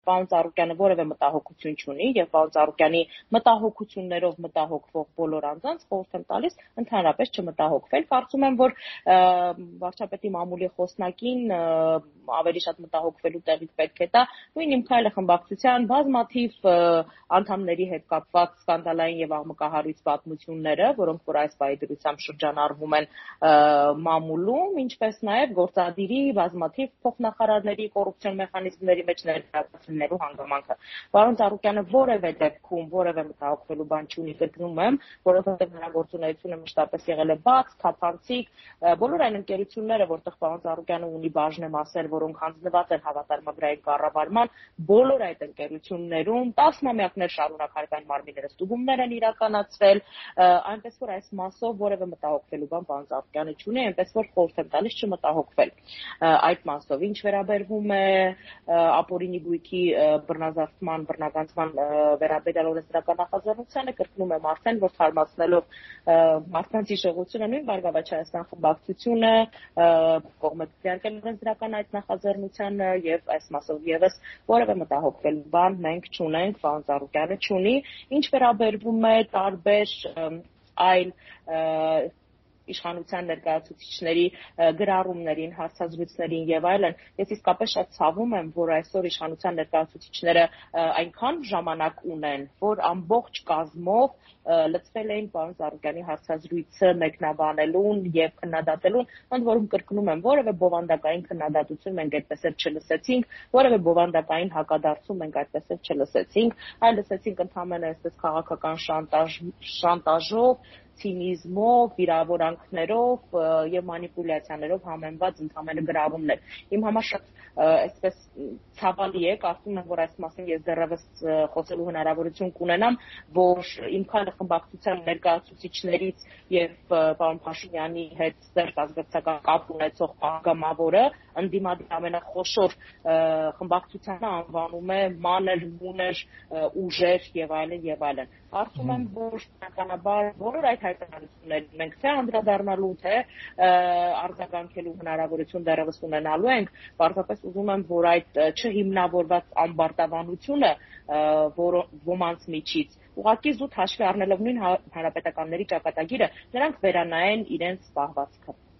պարոն Ծառուկյանը որևէ մտահոգություն չունի եւ պարոն Ծառուկյանի մտահոգություններով մտահոգվող բոլոր անձանց խորհուրդ եմ տալիս ընդհանրապես չմտահոգվել։ Կարծում եմ, որ վարչապետի մամուլի խոսնակին ավելի շատ մտահոգվելու տեղից պետք է տա նույն Իմ քայլը խմբակցության բազմաթիվ անդամների հետ կապված սկանդալային եւ աղմկահարույց պատմությունները, որոնք որ այս պահի դրությամբ շրջանառվում են մամուլում, ինչպես նաեւ գործադիրի բազմաթիվ փոխնախարարների կոռուպցիոն մեխանիզմների մեջ ներկայացնելու հանգամանքը։ Պարոն Ծառուկյանը որևէ դեպքում որևէ մտահոգվելու բան չունի, կրկնում եմ, որովհետեւ նրա գործունեությունը մշտապես եղել է բաց, թափանցիկ, բոլոր այն ընկերությունները, որտեղ պարոն Ծառուկյանը ունի բաժնեմասեր, որոնք հանձնված են հավատարմագրային կառավարման, բոլոր այդ ընկերություններում տասնամյակներ շարունակ հարկային մարմինները ստուգումներ են իրականացրել, այնպես որ այս մասով որևէ մտահոգվելու բան պարոն Ծառուկյանը չունի, այնպես որ խորհուրդ եմ տալիս չմտահոգվել այդ մասով։ Ինչ վերաբերվում է ապօրինի գույքի բռնազավթման, բռնագանձման վերաբերյալ օրենսդրական նախաձեռնությանը, կրկնում եմ արդեն, որ թարմացնելով մարդկանց հիշողությունը նույն Բարգավաճ Հայաստան խմբակցությունը կողմ է դարձել օրենսդրական այդ նախաձեռնությանը եւ այս մասով եւս որևէ մտահոգվելու բան մենք չունենք, պարոն Ծառուկյանը չունի։ Ինչ վերաբերվում է տարբեր այլ իշխանության ներկայացուցիչների գրառումներին, հարցազրույցներին եւ այլն, ես իսկապես շատ ցավում եմ, որ այսօր իշխանության ներկայացուցիչները այնքան ժամանակ ունեն, որ ամբողջ կազմով լծվել էին պարոն Ծառուկյանի հարցազրույցը մեկնաբանելուն եւ քննադատելուն, ընդ որում կրկնում եմ, որևէ բովանդակային քննադատություն մենք այդպես էլ չլսեցինք, որևէ բովանդակային հակադարձում մենք այդպես էլ չլսեցինք, այլ լսեցինք ընդհանրապես այսպես քաղաքական շանտաժով, ցինիզմով, վիրավորանքներով եւ մանիպուլյացիաներով համեմված ընդհանրապես գրառումներ։ Իմ համար շատ այսպես ցավալի է, կարծում եմ, որ այս մասին ես դեռևս խոսելու հնարավորություն կունենամ, որ Իմ քայլը խմբակցության ներկայացուցիչներից եւ պարոն Փաշինյանի հետ ստեղծագործական կապ ունեցող պատգամավորը ընդդիմադիր ամենախոշոր խմբակցությանը անվանում է մանր, մուներ ուժեր եւ այլն եւ այլն։ Կարծում եմ, որ բնականաբար բոլոր այդ հայտարարություններին մենք թե անդրադառնալու, թե արձագանքելու հնարավորություն դեռևս ունենալու ենք, պարզապես ուզում եմ, որ այդ չհիմնավորված ամբարտավանությունը ոմանց միջից ուղղակի զուտ հաշվի առնելով նույն հանրապետականների ճակատագիրը, նրանք վերանայեն իրենց պահվածքը։